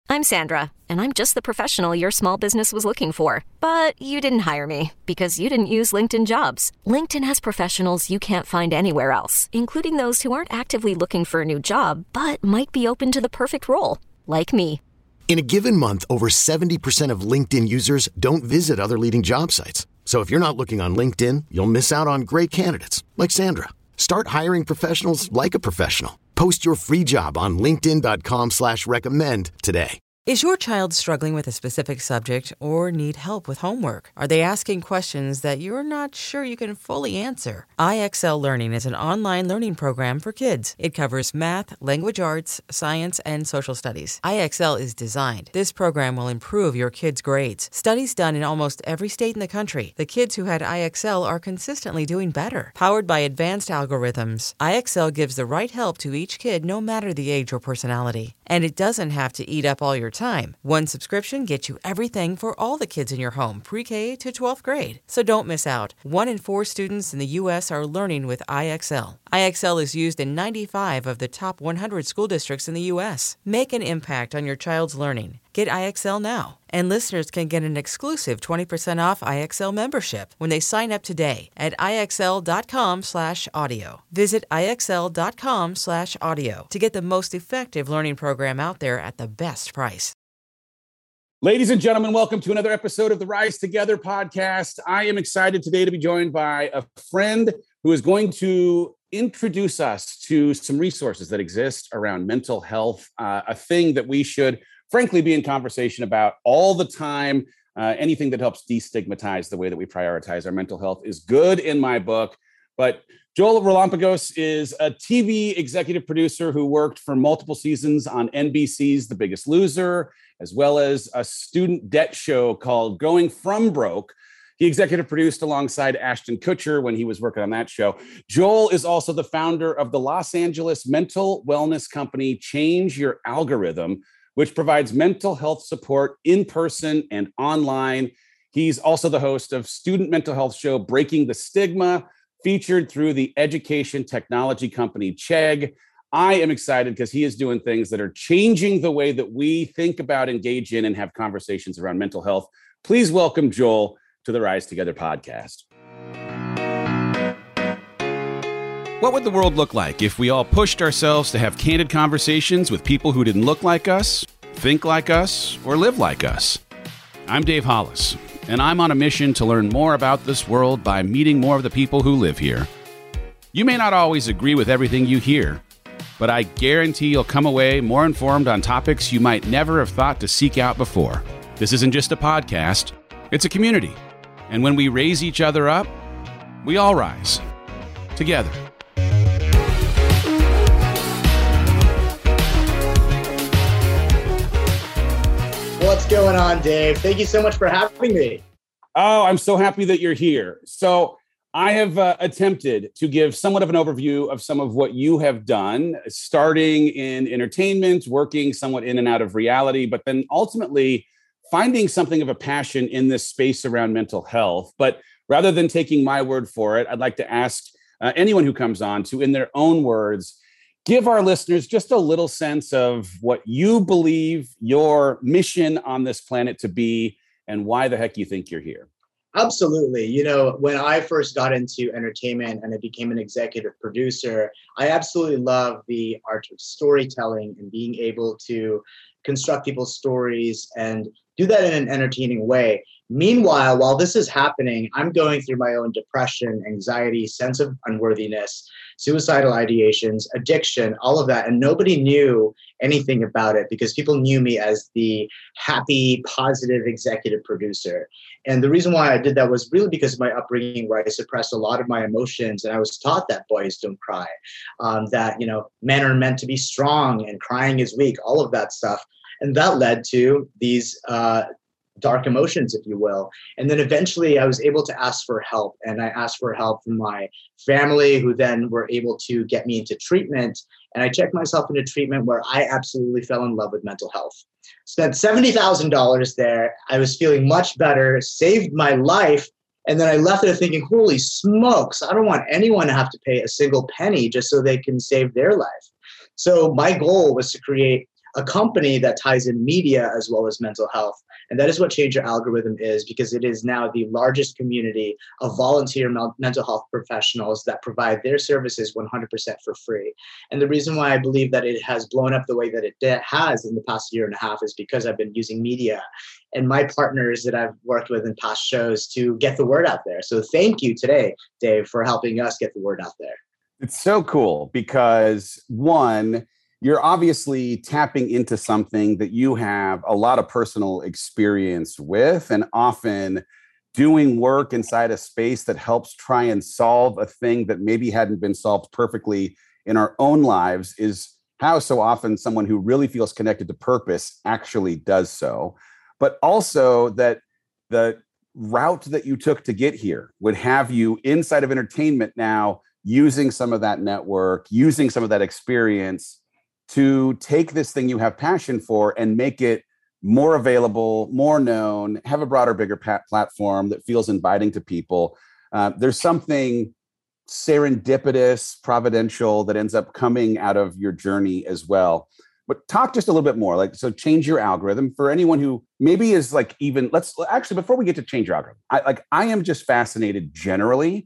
I'm Sandra, and I'm just the professional your small business was looking for. But you didn't hire me because you didn't use LinkedIn Jobs. LinkedIn has professionals you can't find anywhere else, including those who aren't actively looking for a new job, but might be open to the perfect role, like me. In a given month, over 70% of LinkedIn users don't visit other leading job sites. So if you're not looking on LinkedIn, you'll miss out on great candidates like Sandra. Start hiring professionals like a professional. Post your free job on linkedin.com/recommend today. Is your child struggling with a specific subject or need help with homework? Are they asking questions that you're not sure you can fully answer? IXL Learning is an online learning program for kids. It covers math, language arts, science, and social studies. IXL is designed. This program will improve your kids' grades. Studies done in almost every state in the country. The kids who had IXL are consistently doing better. Powered by advanced algorithms, IXL gives the right help to each kid no matter the age or personality. And it doesn't have to eat up all your time. One subscription gets you everything for all the kids in your home, pre-K to 12th grade. So don't miss out. 1 in 4 students in the U.S. are learning with IXL. IXL is used in 95 of the top 100 school districts in the U.S. Make an impact on your child's learning. Get IXL now. And listeners can get an exclusive 20% off IXL membership when they sign up today at IXL.com/audio. Visit IXL.com/audio to get the most effective learning program out there at the best price. Ladies and gentlemen, welcome to another episode of the Rise Together podcast. I am excited today to be joined by a friend who is going to introduce us to some resources that exist around mental health, a thing that we should frankly be in conversation about all the time. Anything that helps destigmatize the way that we prioritize our mental health is good in my book. But Joel Relampagos is a TV executive producer who worked for multiple seasons on NBC's The Biggest Loser, as well as a student debt show called Going From Broke. He executive produced alongside Ashton Kutcher when he was working on that show. Joel is also the founder of the Los Angeles mental wellness company Change Your Algorithm, which provides mental health support in person and online. He's also the host of student mental health show Breaking the Stigma, featured through the education technology company Chegg. I am excited because he is doing things that are changing the way that we think about, engage in, and have conversations around mental health. Please welcome Joel to the Rise Together podcast. What would the world look like if we all pushed ourselves to have candid conversations with people who didn't look like us, think like us, or live like us? I'm Dave Hollis, and I'm on a mission to learn more about this world by meeting more of the people who live here. You may not always agree with everything you hear, but I guarantee you'll come away more informed on topics you might never have thought to seek out before. This isn't just a podcast, it's a community. And when we raise each other up, we all rise together. What's going on, Dave? Thank you so much for having me. Oh, I'm so happy that you're here. So I have attempted to give somewhat of an overview of some of what you have done, starting in entertainment, working somewhat in and out of reality, but then ultimately finding something of a passion in this space around mental health. But rather than taking my word for it, I'd like to ask anyone who comes on to, in their own words, give our listeners just a little sense of what you believe your mission on this planet to be and why the heck you think you're here. Absolutely. You know, when I first got into entertainment and I became an executive producer, I absolutely love the art of storytelling and being able to construct people's stories and do that in an entertaining way. Meanwhile, while this is happening, I'm going through my own depression, anxiety, sense of unworthiness, suicidal ideations, addiction, all of that. And nobody knew anything about it because people knew me as the happy, positive executive producer. And the reason why I did that was really because of my upbringing, where I suppressed a lot of my emotions. And I was taught that boys don't cry, that, you know, men are meant to be strong and crying is weak, all of that stuff. And that led to these dark emotions, if you will. And then eventually I was able to ask for help. And I asked for help from my family, who then were able to get me into treatment. And I checked myself into treatment where I absolutely fell in love with mental health. Spent $70,000 there. I was feeling much better, saved my life. And then I left there thinking, holy smokes, I don't want anyone to have to pay a single penny just so they can save their life. So my goal was to create a company that ties in media as well as mental health. And that is what Change Your Algorithm is, because it is now the largest community of volunteer mental health professionals that provide their services 100% for free. And the reason why I believe that it has blown up the way that it has in the past year and a half is because I've been using media and my partners that I've worked with in past shows to get the word out there. So thank you today, Dave, for helping us get the word out there. It's so cool because, one, you're obviously tapping into something that you have a lot of personal experience with, and often doing work inside a space that helps try and solve a thing that maybe hadn't been solved perfectly in our own lives is how so often someone who really feels connected to purpose actually does so. But also that the route that you took to get here would have you inside of entertainment now, using some of that network, using some of that experience to take this thing you have passion for and make it more available, more known, have a broader, bigger platform that feels inviting to people. There's something serendipitous, providential that ends up coming out of your journey as well. But talk just a little bit more, so Change Your Algorithm for anyone who maybe is let's actually, before we get to Change Your Algorithm, I am just fascinated generally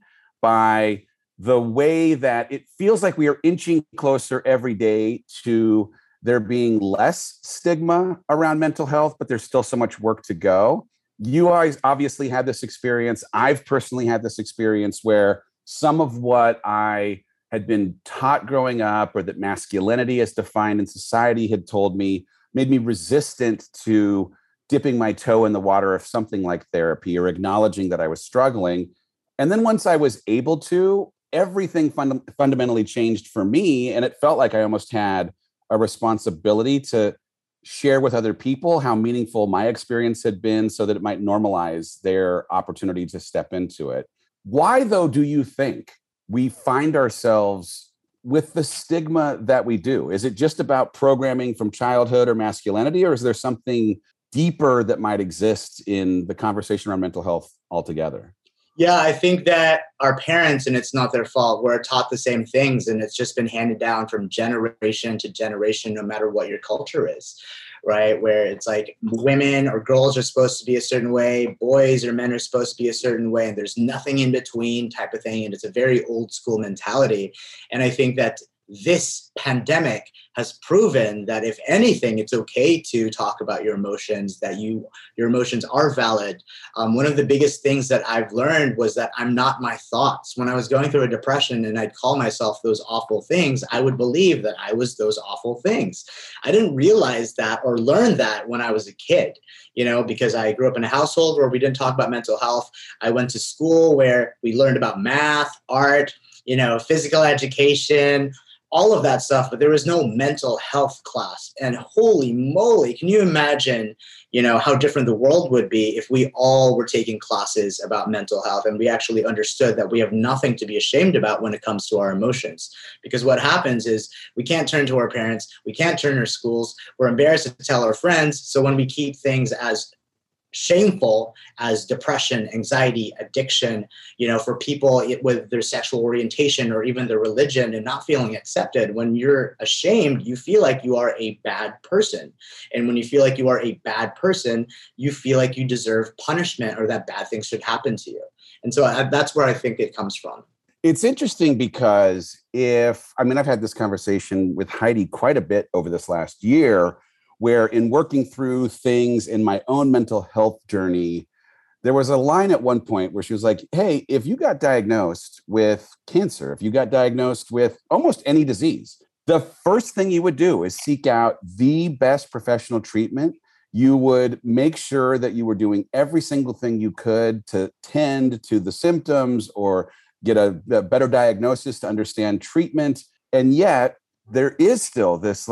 by the way that it feels like we are inching closer every day to there being less stigma around mental health, but there's still so much work to go. You guys obviously had this experience. I've personally had this experience where some of what I had been taught growing up, or that masculinity as defined in society had told me, made me resistant to dipping my toe in the water of something like therapy or acknowledging that I was struggling. And then once I was able to, everything fundamentally changed for me. And it felt like I almost had a responsibility to share with other people how meaningful my experience had been so that it might normalize their opportunity to step into it. Why, though, do you think we find ourselves with the stigma that we do? Is it just about programming from childhood or masculinity, or is there something deeper that might exist in the conversation around mental health altogether? Yeah, I think that our parents, and it's not their fault, we're taught the same things, and it's just been handed down from generation to generation, no matter what your culture is, right? Where it's like women or girls are supposed to be a certain way, boys or men are supposed to be a certain way, and there's nothing in between type of thing. And it's a very old school mentality. And I think that this pandemic has proven that if anything, it's okay to talk about your emotions, that your emotions are valid. One of the biggest things that I've learned was that I'm not my thoughts. When I was going through a depression and I'd call myself those awful things, I would believe that I was those awful things. I didn't realize that or learn that when I was a kid, because I grew up in a household where we didn't talk about mental health. I went to school where we learned about math, art, physical education, all of that stuff, but there was no mental health class. And holy moly, can you imagine, how different the world would be if we all were taking classes about mental health and we actually understood that we have nothing to be ashamed about when it comes to our emotions. Because what happens is we can't turn to our parents, we can't turn to our schools, we're embarrassed to tell our friends. So when we keep things as shameful as depression, anxiety, addiction, for people with their sexual orientation or even their religion and not feeling accepted. When you're ashamed, you feel like you are a bad person. And when you feel like you are a bad person, you feel like you deserve punishment or that bad things should happen to you. And so that's where I think it comes from. It's interesting because I've had this conversation with Heidi quite a bit over this last year, where in working through things in my own mental health journey, there was a line at one point where she was like, hey, if you got diagnosed with cancer, if you got diagnosed with almost any disease, the first thing you would do is seek out the best professional treatment. You would make sure that you were doing every single thing you could to tend to the symptoms or get a better diagnosis to understand treatment. And yet, there is still this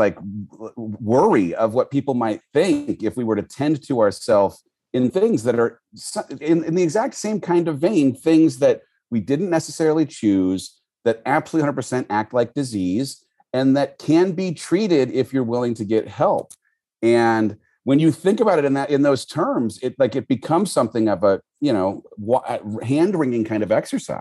worry of what people might think if we were to tend to ourselves in things that are in the exact same kind of vein, things that we didn't necessarily choose, that absolutely 100% act like disease, and that can be treated if you're willing to get help. And when you think about it in those terms, it becomes something of a hand-wringing kind of exercise.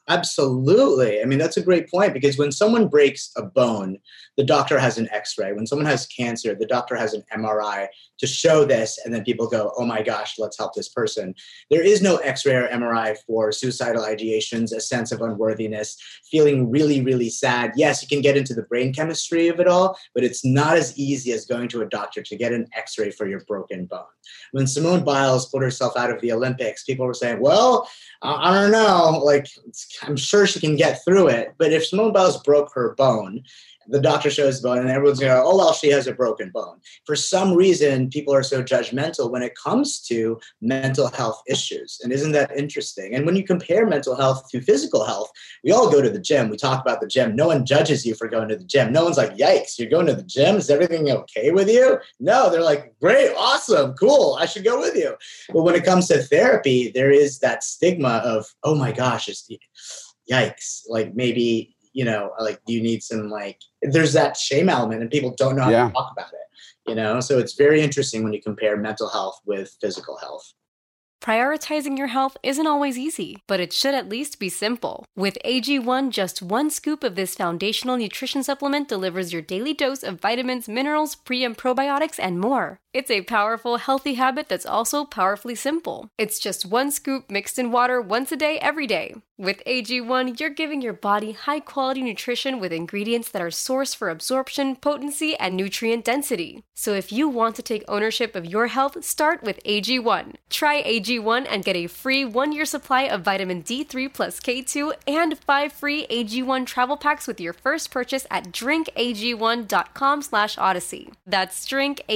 Absolutely. I mean, that's a great point because when someone breaks a bone, the doctor has an x-ray. When someone has cancer, the doctor has an MRI to show this. And then people go, oh my gosh, let's help this person. There is no x-ray or MRI for suicidal ideations, a sense of unworthiness, feeling really, really sad. Yes, you can get into the brain chemistry of it all, but it's not as easy as going to a doctor to get an x-ray for your broken bone. When Simone Biles pulled herself out of the Olympics, people were saying, well, I don't know, like, I'm sure she can get through it. But if Simone Biles broke her bone, the doctor shows the bone and everyone's going to go, oh, well, she has a broken bone. For some reason, people are so judgmental when it comes to mental health issues. And isn't that interesting? And when you compare mental health to physical health, we all go to the gym. We talk about the gym. No one judges you for going to the gym. No one's like, yikes, you're going to the gym? Is everything okay with you? No, they're like, great, awesome, cool, I should go with you. But when it comes to therapy, there is that stigma of, oh my gosh, it's yikes, like maybe, like you need some, like, there's that shame element and people don't know how to talk about it, so it's very interesting when you compare mental health with physical health. Prioritizing your health isn't always easy, but it should at least be simple. With AG1, just one scoop of this foundational nutrition supplement delivers your daily dose of vitamins, minerals, pre- and probiotics, and more. It's a powerful, healthy habit that's also powerfully simple. It's just one scoop mixed in water once a day, every day. With AG1, you're giving your body high-quality nutrition with ingredients that are sourced for absorption, potency, and nutrient density. So if you want to take ownership of your health, start with AG1. Try AG1 and get a free 1-year supply of vitamin D3 plus K2 and 5 free AG1 travel packs with your first purchase at drinkag1.com/odyssey. That's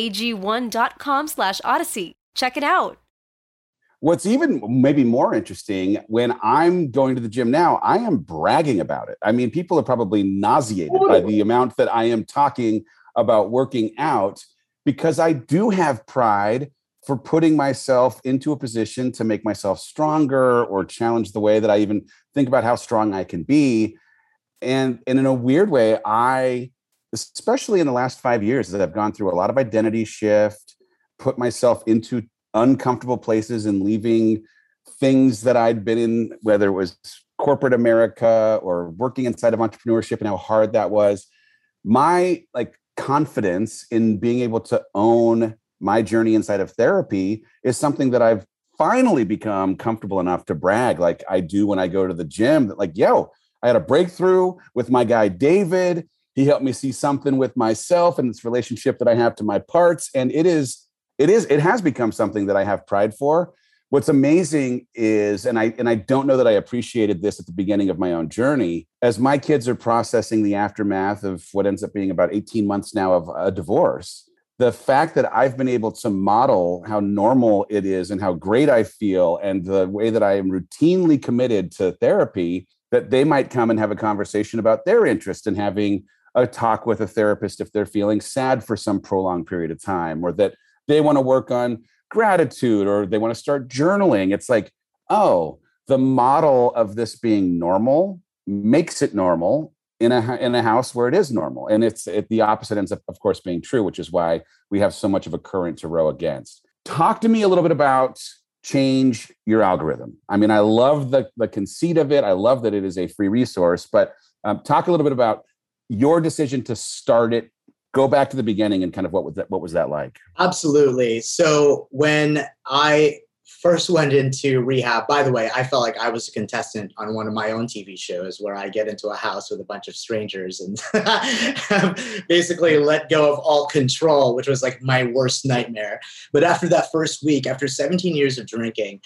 drinkag1.com/odyssey. Check it out. What's even maybe more interesting, when I'm going to the gym now, I am bragging about it. I mean, people are probably nauseated by the amount that I am talking about working out, because I do have pride for putting myself into a position to make myself stronger or challenge the way that I even think about how strong I can be. And in a weird way, especially in the last 5 years, as I've gone through a lot of identity shift, put myself into uncomfortable places and leaving things that I'd been in, whether it was corporate America or working inside of entrepreneurship and how hard that was. My confidence in being able to own my journey inside of therapy is something that I've finally become comfortable enough to brag like I do when I go to the gym, that I had a breakthrough with my guy, David. He helped me see something with myself and this relationship that I have to my parts. And it has become something that I have pride for. What's amazing is, and I don't know that I appreciated this at the beginning of my own journey, as my kids are processing the aftermath of what ends up being about 18 months now of a divorce, the fact that I've been able to model how normal it is and how great I feel and the way that I am routinely committed to therapy, that they might come and have a conversation about their interest in having a talk with a therapist if they're feeling sad for some prolonged period of time, or that they want to work on gratitude, or they want to start journaling. It's like, oh, the model of this being normal makes it normal in a house where it is normal. And the opposite ends up, of course, being true, which is why we have so much of a current to row against. Talk to me a little bit about Change Your Algorithm. I mean, I love the conceit of it. I love that it is a free resource, but talk a little bit about your decision to start it. Go back to the beginning and kind of what was that like? Absolutely. So when I first went into rehab, by the way, I felt like I was a contestant on one of my own TV shows where I get into a house with a bunch of strangers and basically let go of all control, which was like my worst nightmare. But after that first week, after 17 years of drinking,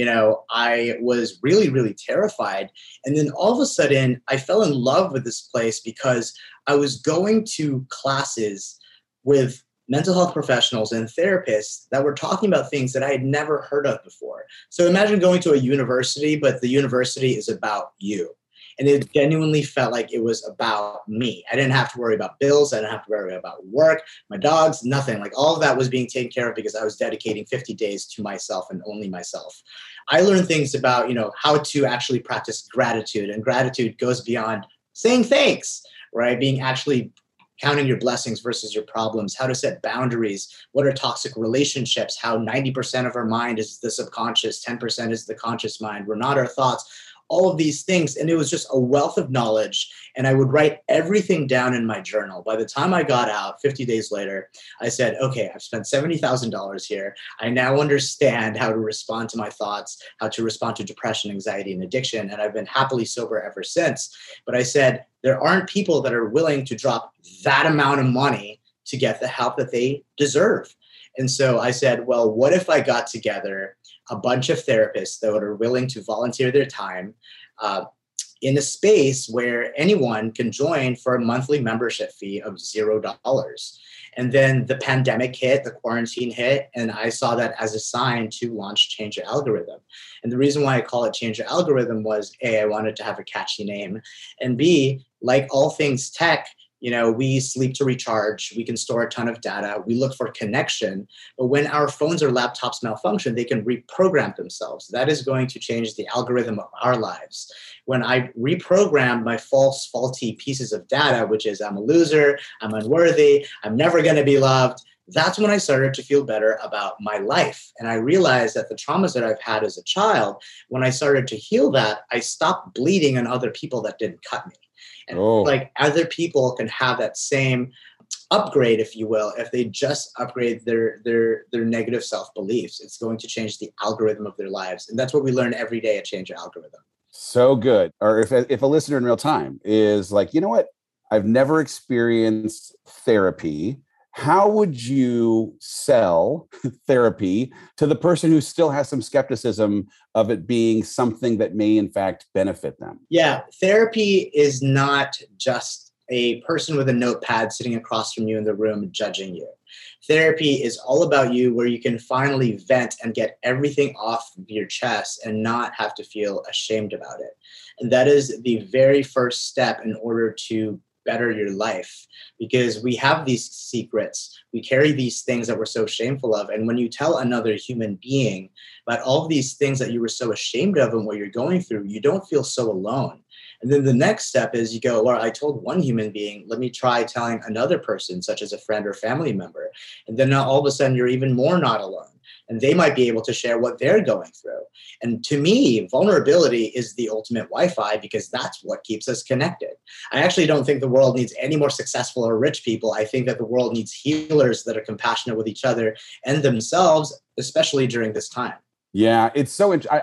I was really, really terrified. And then all of a sudden I fell in love with this place because I was going to classes with mental health professionals and therapists that were talking about things that I had never heard of before. So imagine going to a university, but the university is about you. And it genuinely felt like it was about me. I didn't have to worry about bills. I didn't have to worry about work, my dogs, nothing. Like all of that was being taken care of because I was dedicating 50 days to myself and only myself. I learned things about, how to actually practice gratitude. And gratitude goes beyond saying thanks, right? Being actually counting your blessings versus your problems, how to set boundaries, what are toxic relationships, how 90% of our mind is the subconscious, 10% is the conscious mind. We're not our thoughts. all of these things. And it was just a wealth of knowledge. And I would write everything down in my journal. By the time I got out 50 days later, I said, okay, I've spent $70,000 here. I now understand how to respond to my thoughts, how to respond to depression, anxiety, and addiction. And I've been happily sober ever since. But I said, there aren't people that are willing to drop that amount of money to get the help that they deserve. And so I said, well, what if I got together a bunch of therapists that are willing to volunteer their time in a space where anyone can join for a monthly membership fee of $0. And then the pandemic hit, the quarantine hit, and I saw that as a sign to launch Change Your Algorithm. And the reason why I call it Change Your Algorithm was A, I wanted to have a catchy name, and B, like all things tech, we sleep to recharge. We can store a ton of data. We look for connection. But when our phones or laptops malfunction, they can reprogram themselves. That is going to change the algorithm of our lives. When I reprogrammed my faulty pieces of data, which is I'm a loser, I'm unworthy, I'm never going to be loved, that's when I started to feel better about my life. And I realized that the traumas that I've had as a child, when I started to heal that, I stopped bleeding on other people that didn't cut me. And like other people can have that same upgrade, if you will, if they just upgrade their negative self-beliefs. It's going to change the algorithm of their lives. And that's what we learn every day at Change Your Algorithm. So good. Or if a listener in real time is like, you know what, I've never experienced therapy. How would you sell therapy to the person who still has some skepticism of it being something that may in fact benefit them? Yeah, therapy is not just a person with a notepad sitting across from you in the room judging you. Therapy is all about you, where you can finally vent and get everything off your chest and not have to feel ashamed about it. And that is the very first step in order to better your life, because we have these secrets. We carry these things that we're so shameful of. And when you tell another human being about all of these things that you were so ashamed of and what you're going through, you don't feel so alone. And then the next step is you go, well, I told one human being, let me try telling another person, such as a friend or family member. And then now all of a sudden you're even more not alone. And they might be able to share what they're going through. And to me, vulnerability is the ultimate Wi-Fi, because that's what keeps us connected. I actually don't think the world needs any more successful or rich people. I think that the world needs healers that are compassionate with each other and themselves, especially during this time. Yeah, it's so interesting.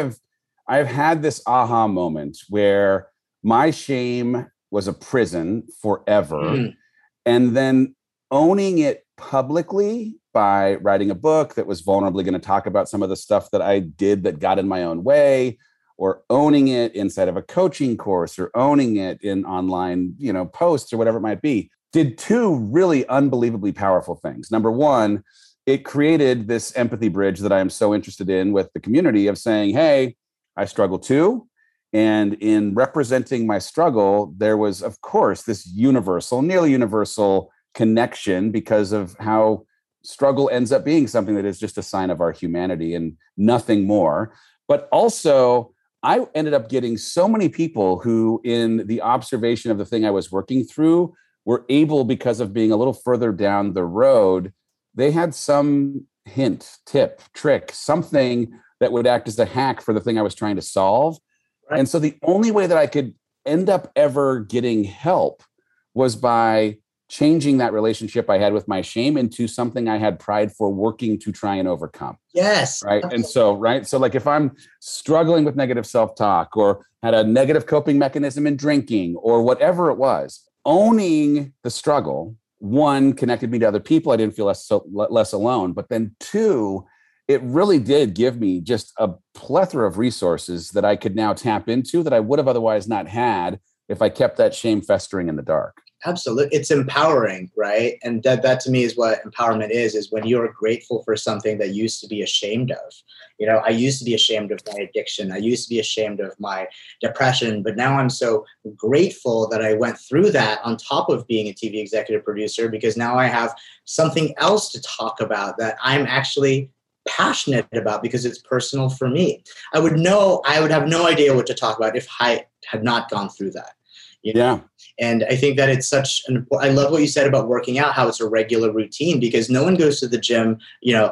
I've had this aha moment where my shame was a prison forever. Mm-hmm. And then owning it publicly by writing a book that was vulnerably going to talk about some of the stuff that I did that got in my own way, or owning it inside of a coaching course, or owning it in online, posts or whatever it might be, did two really unbelievably powerful things. Number one, it created this empathy bridge that I am so interested in with the community of saying, hey, I struggle too. And in representing my struggle, there was, of course, this nearly universal connection, because of how struggle ends up being something that is just a sign of our humanity and nothing more. But also, I ended up getting so many people who, in the observation of the thing I was working through, were able, because of being a little further down the road, they had some hint, tip, trick, something that would act as a hack for the thing I was trying to solve. Right. And so the only way that I could end up ever getting help was by changing that relationship I had with my shame into something I had pride for working to try and overcome. Yes. Right. And so, So like if I'm struggling with negative self-talk, or had a negative coping mechanism in drinking, or whatever it was, owning the struggle, one, connected me to other people. I didn't feel less alone. But then two, it really did give me just a plethora of resources that I could now tap into that I would have otherwise not had if I kept that shame festering in the dark. Absolutely. It's empowering, right? And that to me is what empowerment is when you're grateful for something that used to be ashamed of. I used to be ashamed of my addiction. I used to be ashamed of my depression, but now I'm so grateful that I went through that on top of being a TV executive producer, because now I have something else to talk about that I'm actually passionate about, because it's personal for me. I would have no idea what to talk about if I had not gone through that. Yeah. And I think that it's I love what you said about working out, how it's a regular routine, because no one goes to the gym,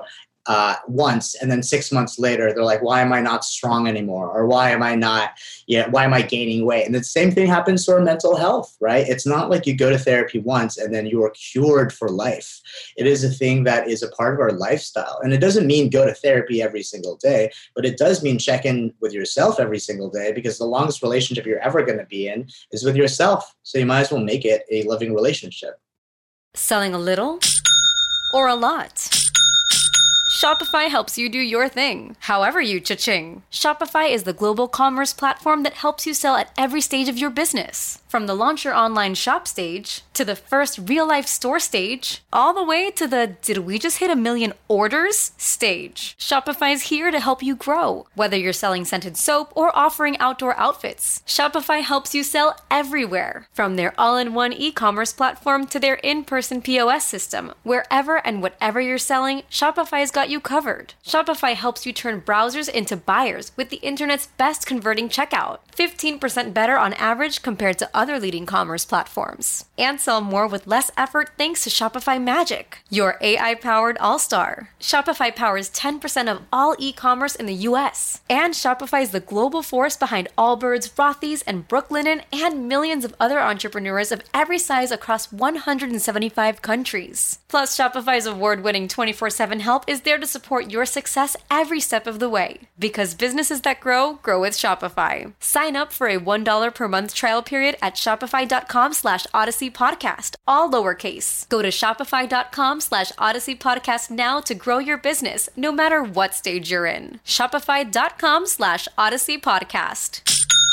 once, and then 6 months later, they're like, why am I not strong anymore? Or why am I gaining weight? And the same thing happens to our mental health, right? It's not like you go to therapy once and then you are cured for life. It is a thing that is a part of our lifestyle. And it doesn't mean go to therapy every single day, but it does mean check in with yourself every single day, because the longest relationship you're ever going to be in is with yourself. So you might as well make it a living relationship. Selling a little or a lot? Shopify helps you do your thing, however you cha-ching. Shopify is the global commerce platform that helps you sell at every stage of your business. From the launch your online shop stage, to the first real-life store stage, all the way to the did we just hit 1 million orders stage. Shopify is here to help you grow. Whether you're selling scented soap or offering outdoor outfits, Shopify helps you sell everywhere. From their all-in-one e-commerce platform to their in-person POS system, wherever and whatever you're selling, Shopify's got you covered. Shopify helps you turn browsers into buyers with the internet's best converting checkout. 15% better on average compared to other leading commerce platforms. And sell more with less effort thanks to Shopify Magic, your AI-powered all-star. Shopify powers 10% of all e-commerce in the US. And Shopify is the global force behind Allbirds, Rothy's, and Brooklinen, and millions of other entrepreneurs of every size across 175 countries. Plus, Shopify's award-winning 24/7 help is there to support your success every step of the way. Because businesses that grow, grow with Shopify. Sign up for a $1 per month trial period at shopify.com/Odyssey Podcast, all lowercase. Go to shopify.com/Odyssey Podcast now to grow your business, no matter what stage you're in. Shopify.com/Odyssey Podcast.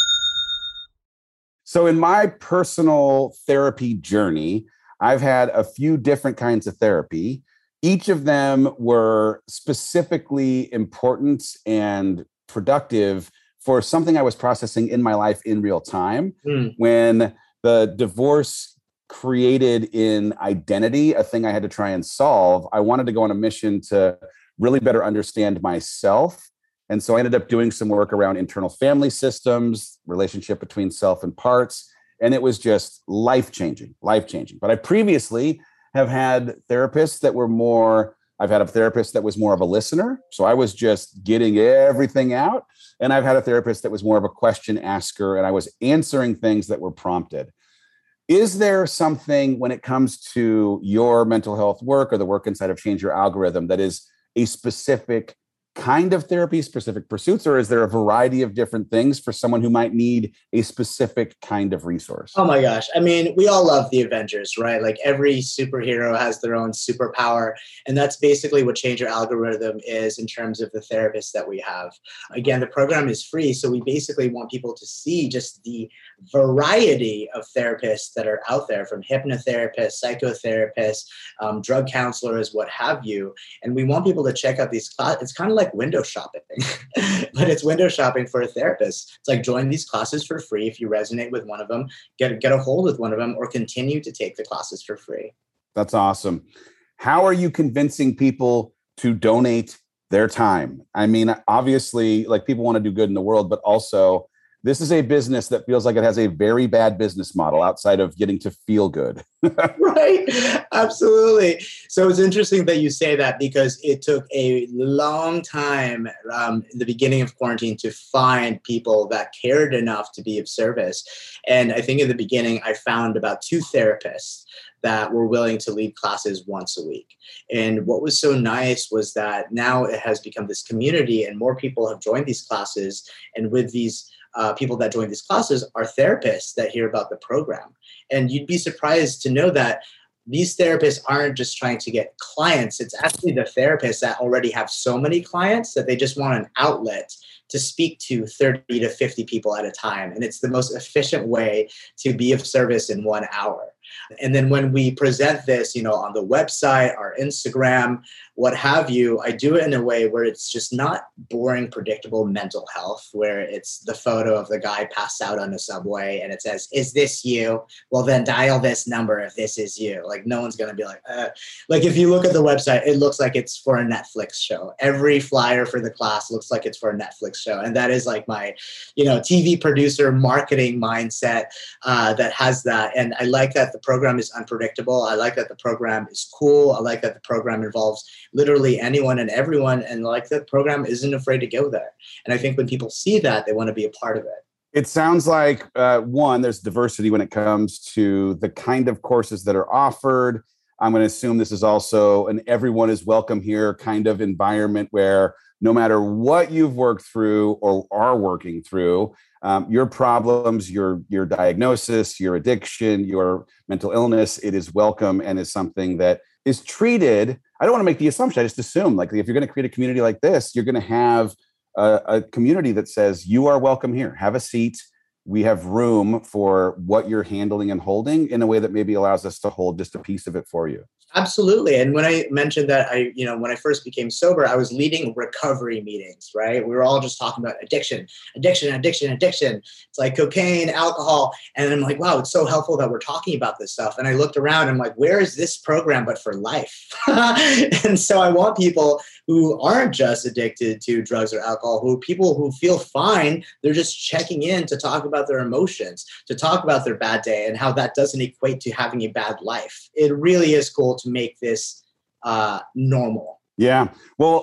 So in my personal therapy journey, I've had a few different kinds of therapy. Each of them were specifically important and productive for something I was processing in my life in real time. When the divorce created in identity a thing I had to try and solve, I wanted to go on a mission to really better understand myself. And so I ended up doing some work around internal family systems, relationship between self and parts. And it was just life-changing. But I previously have had therapists that were more, I've had a therapist that was more of a listener. So I was just getting everything out. And I've had a therapist that was more of a question asker, and I was answering things that were prompted. Is there something when it comes to your mental health work or the work inside of Change Your Algorithm that is a specific kind of therapy, specific pursuits, or is there a variety of different things for someone who might need a specific kind of resource? Oh my gosh. I mean, we all love the Avengers, right? Like every superhero has their own superpower. And that's basically what Change Your Algorithm is in terms of the therapists that we have. Again, the program is free. So we basically want people to see just the variety of therapists that are out there, from hypnotherapists, psychotherapists, drug counselors, what have you. And we want people to check out these classes. It's kind of like window shopping, but it's window shopping for a therapist. It's like join these classes for free. If you resonate with one of them, get a hold with one of them, or continue to take the classes for free. That's awesome. How are you convincing people to donate their time? I mean, obviously, like, people want to do good in the world, but also this is a business that feels like it has a very bad business model outside of getting to feel good. Right. Absolutely. So it's interesting that you say that, because it took a long time in the beginning of quarantine to find people that cared enough to be of service. And I think in the beginning, I found about 2 therapists that were willing to lead classes once a week. And what was so nice was that now it has become this community, and more people have joined these classes. And with these people that join these classes are therapists that hear about the program. And you'd be surprised to know that these therapists aren't just trying to get clients. It's actually the therapists that already have so many clients that they just want an outlet to speak to 30 to 50 people at a time. And it's the most efficient way to be of service in 1 hour. And then when we present this, on the website, our Instagram, what have you, I do it in a way where it's just not boring, predictable mental health, where it's the photo of the guy passed out on the subway and it says, "Is this you? Well, then dial this number if this is you." Like, no one's going to be like, Like, if you look at the website, it looks like it's for a Netflix show. Every flyer for the class looks like it's for a Netflix show. And that is like my, TV producer marketing mindset that has that. And I like that the program is unpredictable. I like that the program is cool. I like that the program involves literally anyone and everyone. And like the program isn't afraid to go there. And I think when people see that, they want to be a part of it. It sounds like, one, there's diversity when it comes to the kind of courses that are offered. I'm going to assume this is also an everyone is welcome here kind of environment where no matter what you've worked through or are working through, your problems, your diagnosis, your addiction, your mental illness, it is welcome and is something that is treated. I don't want to make the assumption. I just assume like if you're going to create a community like this, you're going to have a community that says you are welcome here. Have a seat. We have room for what you're handling and holding in a way that maybe allows us to hold just a piece of it for you. Absolutely. And when I mentioned that when I first became sober, I was leading recovery meetings, right? We were all just talking about addiction. It's like cocaine, alcohol. And I'm like, wow, it's so helpful that we're talking about this stuff. And I looked around and I'm like, where is this program but for life? And so I want people who aren't just addicted to drugs or alcohol, people who feel fine. They're just checking in to talk about their emotions, to talk about their bad day and how that doesn't equate to having a bad life. It really is cool to make this normal. Yeah. Well,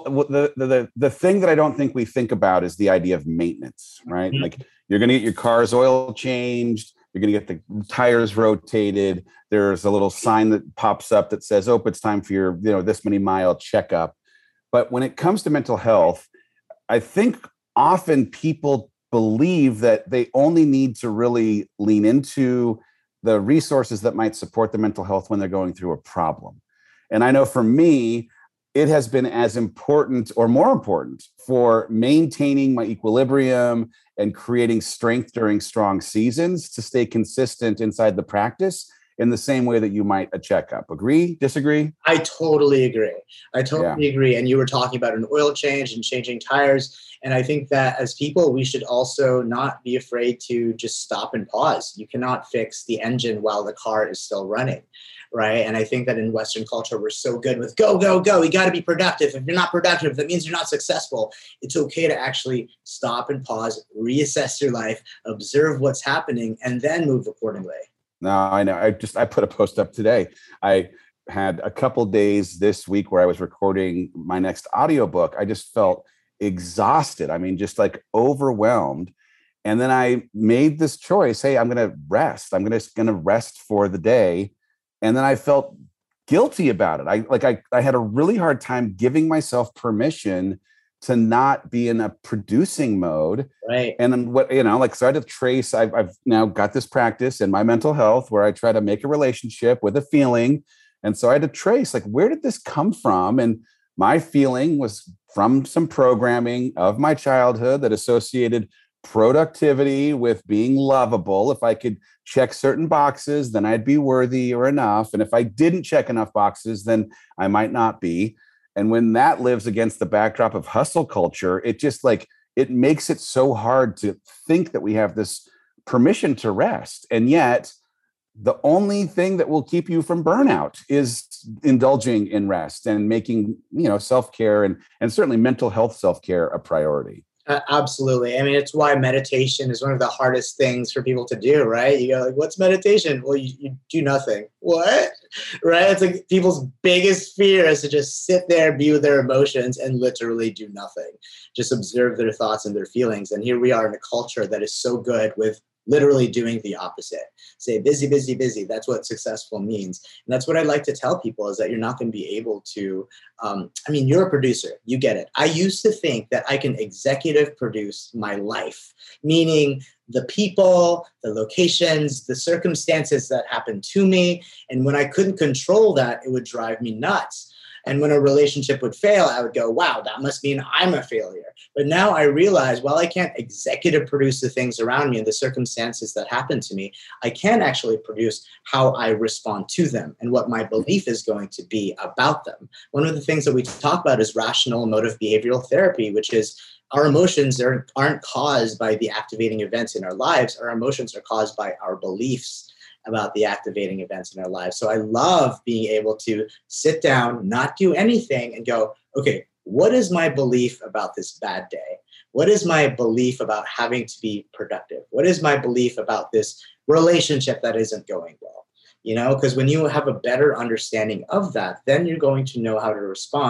the thing that I don't think we think about is the idea of maintenance, right? Mm-hmm. Like you're going to get your car's oil changed. You're going to get the tires rotated. There's a little sign that pops up that says, oh, it's time for your, this many mile checkup. But when it comes to mental health, I think often people believe that they only need to really lean into the resources that might support their mental health when they're going through a problem. And I know for me, it has been as important or more important for maintaining my equilibrium and creating strength during strong seasons to stay consistent inside the practice in the same way that you might a checkup. Agree? Disagree? I totally agree. Agree. And you were talking about an oil change and changing tires. And I think that as people, we should also not be afraid to just stop and pause. You cannot fix the engine while the car is still running, right? And I think that in Western culture, we're so good with go, go, go. You got to be productive. If you're not productive, that means you're not successful. It's okay to actually stop and pause, reassess your life, observe what's happening, and then move accordingly. No, I know. I put a post up today. I had a couple days this week where I was recording my next audiobook. I just felt exhausted. I mean, just like overwhelmed. And then I made this choice. Hey, I'm going to rest. I'm going to rest for the day. And then I felt guilty about it. I had a really hard time giving myself permission to not be in a producing mode. Right. And then so I had to trace, I've now got this practice in my mental health where I try to make a relationship with a feeling. And so I had to trace, like, where did this come from? And my feeling was from some programming of my childhood that associated productivity with being lovable. If I could check certain boxes, then I'd be worthy or enough. And if I didn't check enough boxes, then I might not be. And when that lives against the backdrop of hustle culture, it just it makes it so hard to think that we have this permission to rest. And yet the only thing that will keep you from burnout is indulging in rest and making, self-care and certainly mental health self-care a priority. Absolutely. I mean, it's why meditation is one of the hardest things for people to do, right? You go like, what's meditation? Well, you do nothing. What? Right? It's like people's biggest fear is to just sit there, be with their emotions and literally do nothing. Just observe their thoughts and their feelings. And here we are in a culture that is so good with literally doing the opposite. Say busy, busy, busy. That's what successful means. And that's what I like to tell people is that you're not going to be able to, you're a producer. You get it. I used to think that I can executive produce my life, meaning the people, the locations, the circumstances that happen to me. And when I couldn't control that, it would drive me nuts. And when a relationship would fail, I would go, wow, that must mean I'm a failure. But now I realize, while I can't executive produce the things around me and the circumstances that happen to me, I can actually produce how I respond to them and what my belief is going to be about them. One of the things that we talk about is rational emotive behavioral therapy, which is our emotions aren't caused by the activating events in our lives. Our emotions are caused by our beliefs about the activating events in our lives. So I love being able to sit down, not do anything and go, okay, what is my belief about this bad day? What is my belief about having to be productive? What is my belief about this relationship that isn't going well? Because when you have a better understanding of that, then you're going to know how to respond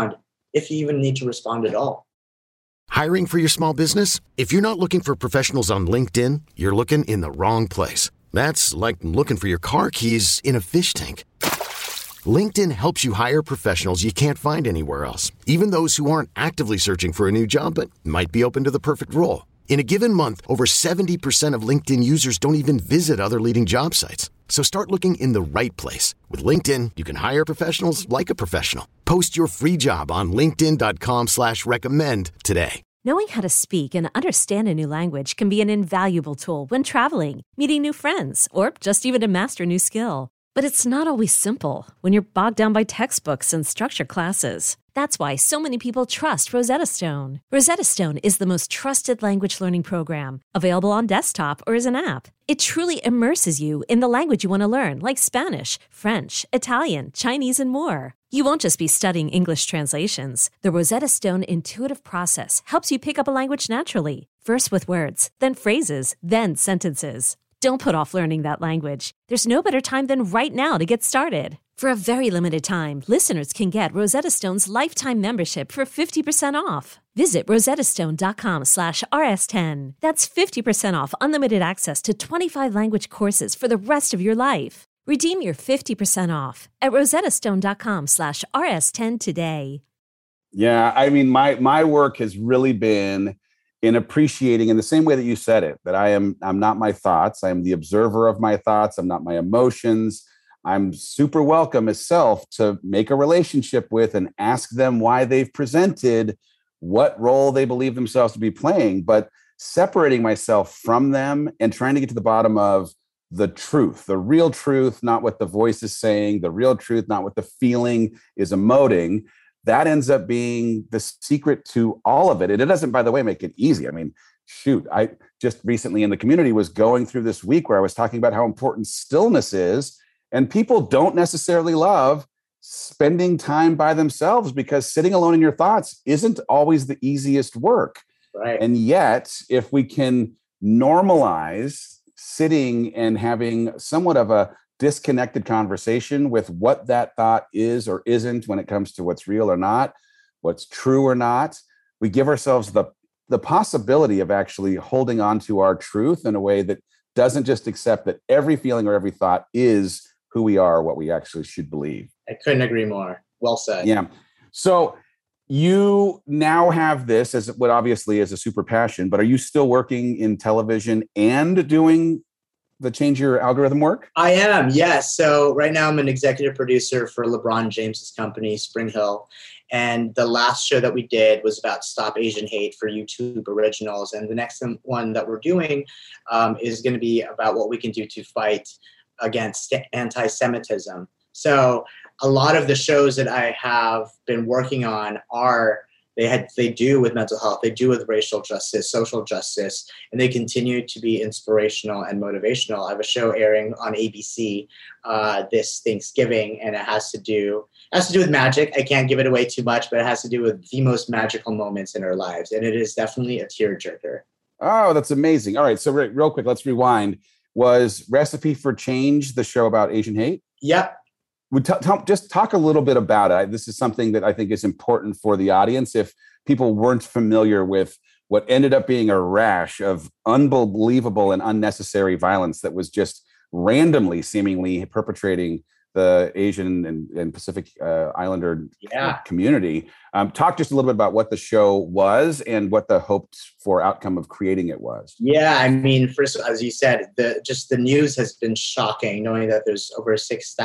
if you even need to respond at all. Hiring for your small business? If you're not looking for professionals on LinkedIn, you're looking in the wrong place. That's like looking for your car keys in a fish tank. LinkedIn helps you hire professionals you can't find anywhere else, even those who aren't actively searching for a new job but might be open to the perfect role. In a given month, over 70% of LinkedIn users don't even visit other leading job sites. So start looking in the right place. With LinkedIn, you can hire professionals like a professional. Post your free job on linkedin.com/recommend today. Knowing how to speak and understand a new language can be an invaluable tool when traveling, meeting new friends, or just even to master a new skill. But it's not always simple when you're bogged down by textbooks and structured classes. That's why so many people trust Rosetta Stone. Rosetta Stone is the most trusted language learning program, available on desktop or as an app. It truly immerses you in the language you want to learn, like Spanish, French, Italian, Chinese, and more. You won't just be studying English translations. The Rosetta Stone intuitive process helps you pick up a language naturally, first with words, then phrases, then sentences. Don't put off learning that language. There's no better time than right now to get started. For a very limited time, listeners can get Rosetta Stone's lifetime membership for 50% off. Visit rosettastone.com/rs10. That's 50% off unlimited access to 25 language courses for the rest of your life. Redeem your 50% off at rosettastone.com/rs10 today. Yeah, I mean, my work has really been in appreciating, in the same way that you said it, that I'm not my thoughts. I am the observer of my thoughts. I'm not my emotions. I'm super welcome as self to make a relationship with and ask them why they've presented what role they believe themselves to be playing, but separating myself from them and trying to get to the bottom of the truth, the real truth, not what the voice is saying, the real truth, not what the feeling is emoting. That ends up being the secret to all of it. And it doesn't, by the way, make it easy. I mean, shoot, I just recently in the community was going through this week where I was talking about how important stillness is. And people don't necessarily love spending time by themselves because sitting alone in your thoughts isn't always the easiest work. Right. And yet, if we can normalize sitting and having somewhat of a disconnected conversation with what that thought is or isn't when it comes to what's real or not, what's true or not, we give ourselves the possibility of actually holding on to our truth in a way that doesn't just accept that every feeling or every thought is who we are, what we actually should believe. I couldn't agree more. Well said. Yeah. So you now have this as what obviously is a super passion, but are you still working in television and doing the Change Your Algorithm work? I am, yes. So right now I'm an executive producer for LeBron James's company, Spring Hill. And the last show that we did was about Stop Asian Hate for YouTube Originals. And the next one that we're doing is going to be about what we can do to fight against anti-Semitism. So a lot of the shows that I have been working on they do with mental health, they do with racial justice, social justice, and they continue to be inspirational and motivational. I have a show airing on ABC this Thanksgiving, and it has to do with magic. I can't give it away too much, but it has to do with the most magical moments in our lives, and it is definitely a tearjerker. Oh, that's amazing. All right, so real quick, let's rewind. Was Recipe for Change the show about Asian hate? Yep. Just talk a little bit about it. This is something that I think is important for the audience. If people weren't familiar with what ended up being a rash of unbelievable and unnecessary violence that was just randomly, seemingly perpetrating the Asian and Pacific Islander community. Talk just a little bit about what the show was and what the hoped for outcome of creating it was. Yeah, I mean, first, as you said, the news has been shocking, knowing that there's over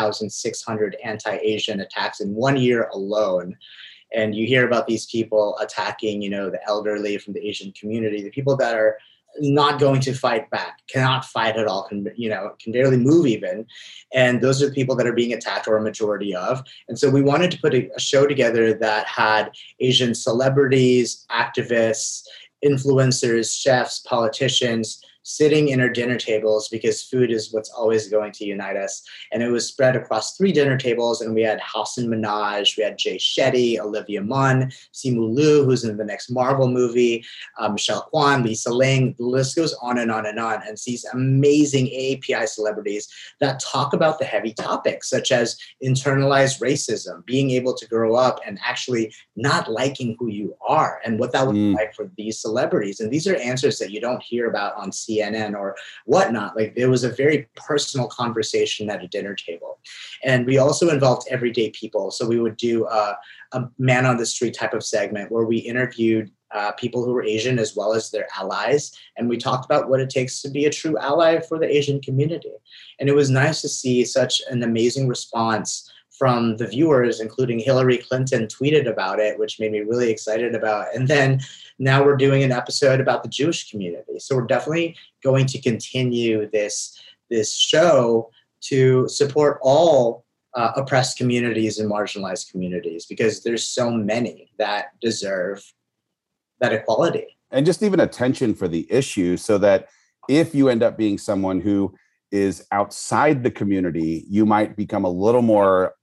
6,600 anti-Asian attacks in 1 year alone. And you hear about these people attacking, the elderly from the Asian community, the people that are not going to fight back, cannot fight at all, can barely move even. And those are the people that are being attacked, or a majority of. And so we wanted to put a show together that had Asian celebrities, activists, influencers, chefs, politicians sitting in our dinner tables, because food is what's always going to unite us. And it was spread across 3 dinner tables. And we had Hasan Minhaj, we had Jay Shetty, Olivia Munn, Simu Liu, who's in the next Marvel movie, Michelle Kwan, Lisa Ling. The list goes on and on and on. And these amazing AAPI celebrities that talk about the heavy topics, such as internalized racism, being able to grow up and actually not liking who you are, and what that would be like for these celebrities. And these are answers that you don't hear about on CNN or whatnot. Like, it was a very personal conversation at a dinner table. And we also involved everyday people. So we would do a man on the street type of segment where we interviewed people who were Asian as well as their allies. And we talked about what it takes to be a true ally for the Asian community. And it was nice to see such an amazing response from the viewers, including Hillary Clinton tweeted about it, which made me really excited about. And then now we're doing an episode about the Jewish community. So we're definitely going to continue this show to support all oppressed communities and marginalized communities, because there's so many that deserve that equality. And just even attention for the issue, so that if you end up being someone who is outside the community, you might become a little more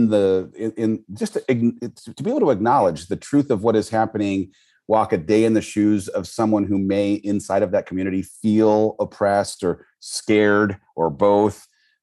in just to be able to acknowledge the truth of what is happening, walk a day in the shoes of someone who may inside of that community feel oppressed or scared or both,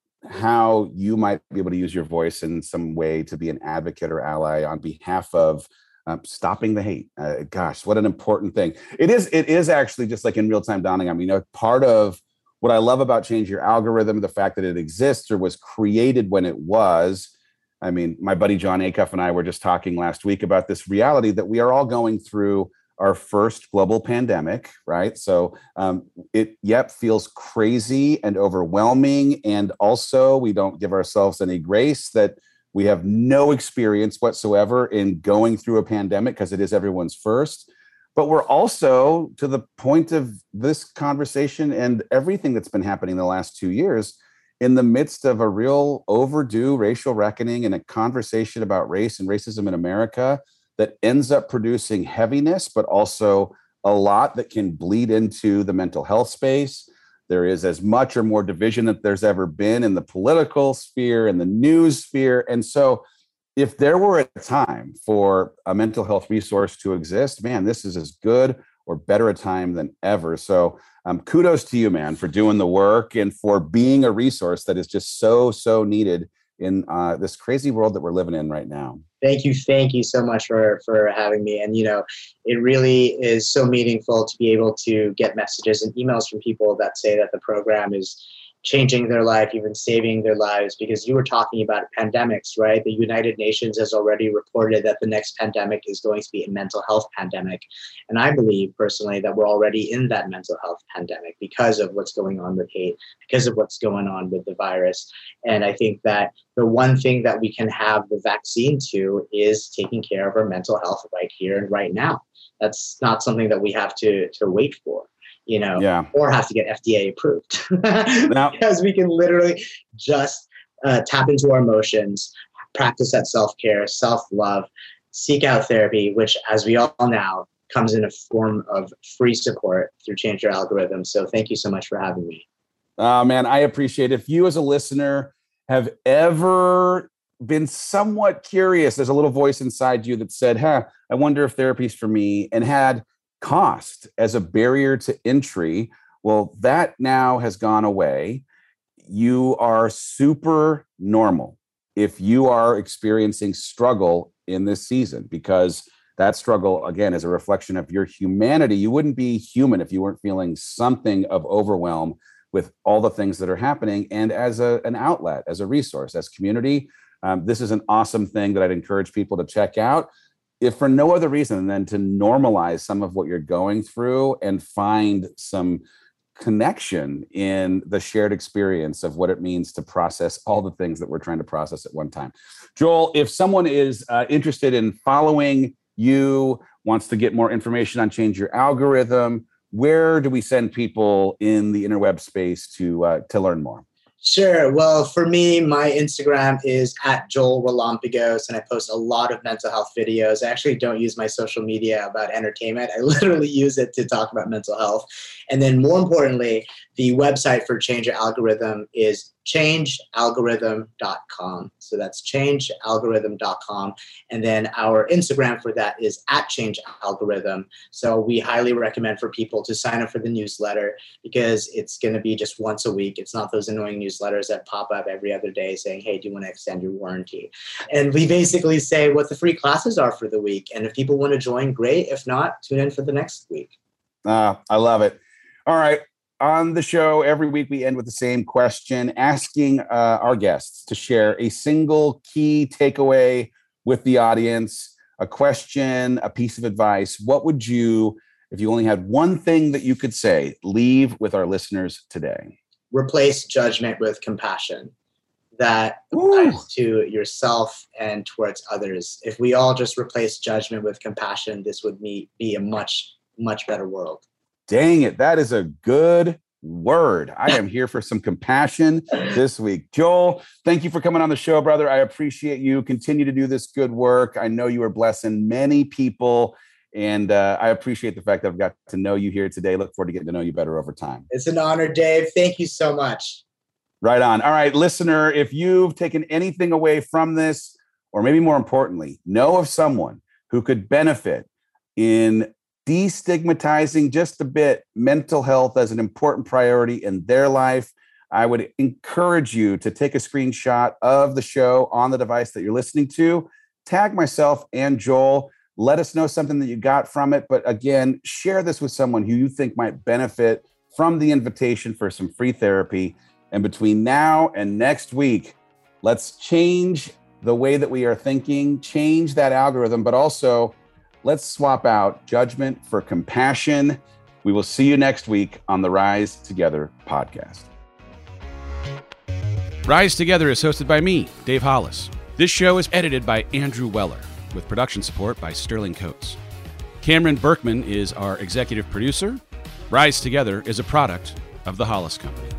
how you might be able to use your voice in some way to be an advocate or ally on behalf of stopping the hate. Gosh, what an important thing. It is actually just like in real time dawning. I mean, part of what I love about Change Your Algorithm, the fact that it exists or was created when it was. I mean, my buddy John Acuff and I were just talking last week about this reality that we are all going through our first global pandemic, right? So it feels crazy and overwhelming. And also we don't give ourselves any grace that we have no experience whatsoever in going through a pandemic, because it is everyone's first. But we're also, to the point of this conversation and everything that's been happening in the last 2 years, in the midst of a real overdue racial reckoning and a conversation about race and racism in America that ends up producing heaviness, but also a lot that can bleed into the mental health space. There is as much or more division that there's ever been in the political sphere and the news sphere. And so if there were a time for a mental health resource to exist, man, this is as good or better a time than ever. So kudos to you, man, for doing the work and for being a resource that is just so needed in this crazy world that we're living in right now. Thank you so much for having me. And, it really is so meaningful to be able to get messages and emails from people that say that the program is changing their life, even saving their lives, because you were talking about pandemics, right? The United Nations has already reported that the next pandemic is going to be a mental health pandemic. And I believe personally that we're already in that mental health pandemic because of what's going on with hate, because of what's going on with the virus. And I think that the one thing that we can have the vaccine to is taking care of our mental health right here and right now. That's not something that we have to wait for. Or have to get FDA approved. Because we can literally just tap into our emotions, practice that self-care, self-love, seek out therapy, which, as we all know, comes in a form of free support through Change Your Algorithm. So thank you so much for having me. Man, I appreciate it. If you as a listener have ever been somewhat curious, there's a little voice inside you that said, I wonder if therapy's for me, and had cost as a barrier to entry, well, that now has gone away. You are super normal if you are experiencing struggle in this season, because that struggle, again, is a reflection of your humanity. You wouldn't be human if you weren't feeling something of overwhelm with all the things that are happening. And as an outlet, as a resource, as community, this is an awesome thing that I'd encourage people to check out, if for no other reason than to normalize some of what you're going through and find some connection in the shared experience of what it means to process all the things that we're trying to process at one time. Joel, if someone is interested in following you, wants to get more information on Change Your Algorithm, where do we send people in the interweb space to learn more? Sure. Well, for me, my Instagram is at Joel Relampigos, and I post a lot of mental health videos. I actually don't use my social media about entertainment. I literally use it to talk about mental health. And then more importantly, the website for Change Your Algorithm is changealgorithm.com. So that's changealgorithm.com. And then our Instagram for that is at changealgorithm. So we highly recommend for people to sign up for the newsletter because it's going to be just once a week. It's not those annoying newsletters that pop up every other day saying, hey, do you want to extend your warranty? And we basically say what the free classes are for the week. And if people want to join, great. If not, tune in for the next week. I love it. All right. On the show, every week we end with the same question, asking our guests to share a single key takeaway with the audience, a question, a piece of advice. What would you, if you only had one thing that you could say, leave with our listeners today? Replace judgment with compassion. That applies to yourself and towards others. If we all just replace judgment with compassion, this would be a much, much better world. Dang it. That is a good word. I am here for some compassion this week. Joel, thank you for coming on the show, brother. I appreciate you. Continue to do this good work. I know you are blessing many people, and I appreciate the fact that I've got to know you here today. Look forward to getting to know you better over time. It's an honor, Dave. Thank you so much. Right on. All right, listener, if you've taken anything away from this, or maybe more importantly, know of someone who could benefit in destigmatizing just a bit mental health as an important priority in their life, I would encourage you to take a screenshot of the show on the device that you're listening to, tag myself and Joel, let us know something that you got from it. But again, share this with someone who you think might benefit from the invitation for some free therapy. And between now and next week, let's change the way that we are thinking, change that algorithm, but also let's swap out judgment for compassion. We will see you next week on the Rise Together podcast. Rise Together is hosted by me, Dave Hollis. This show is edited by Andrew Weller, with production support by Sterling Coates. Cameron Berkman is our executive producer. Rise Together is a product of the Hollis Company.